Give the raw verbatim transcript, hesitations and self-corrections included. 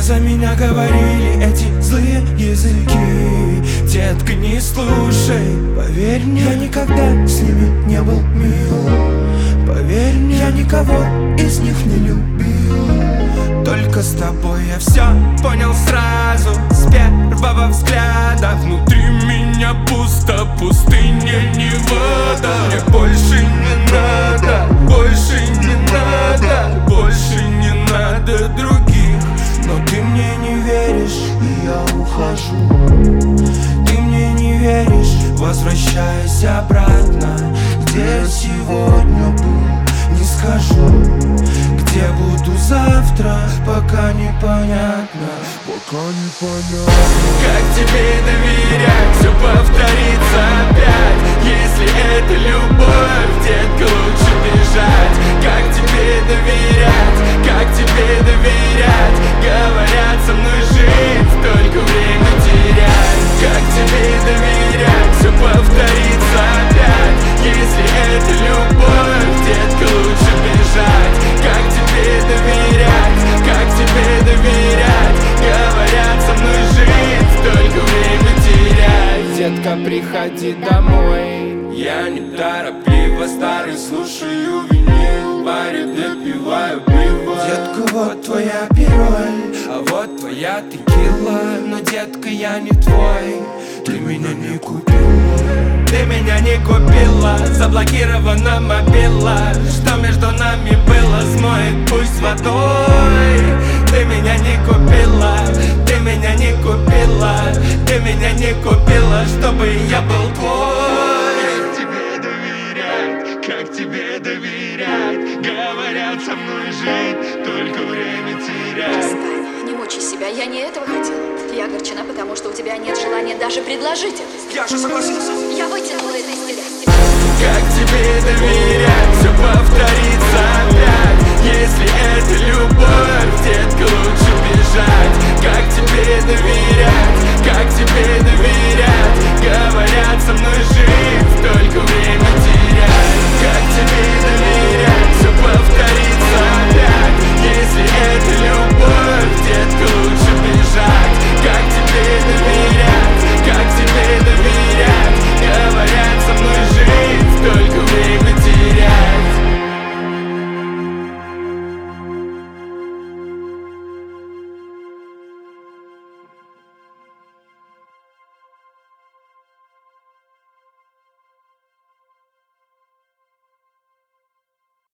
за меня говорили эти злые языки. Детка, не слушай, поверь мне, я никогда с ними не был мил. Поверь мне, я никого из них не любил. Только с тобой я все понял сразу, с первого взгляда. Внутри меня пусто, пустыня не вода. Мне больше не надо, больше не надо, больше не надо других. Но ты мне не веришь, и я ухожу. Ты мне не веришь, возвращайся обратно. Где я сегодня был, не скажу. Где буду завтра, пока непонятно. Пока непонятно. Как тебе доверять, все повторится опять. Если это любовь, детка, лучше бежать. Как тебе доверять, как тебе доверять? Говорят, со мной жить, только время терять. Как тебе доверять, все повторится опять. Если это любовь, детка, лучше бежать. Как тебе доверять, как тебе доверять? Говорят, со мной жить, только время терять. Детка, приходи домой. Я неторопливо старый слушаю винил, в баре допиваю пиво. Детка, вот твоя пироль, а вот твоя текила. Но, детка, я не твой, ты меня не купила. Ты меня не купила, заблокирована мобила. Что между нами было, смоет пусть водой. Ты меня не купила, ты меня не купила, ты меня не купила, чтобы я был твой. Как тебе доверять, как тебе доверять? Говорят, со мной жить, только время терять. Перестань, не мучай себя, я не этого хотела. Я огорчена, потому что у тебя нет желания даже предложить это сделать. Я же согласился. Я вытянула это из тебя. Как тебе доверять, все повторится опять. Если это любовь, детка, лучше бежать. Как тебе доверять, как тебе доверять? Говорят, со мной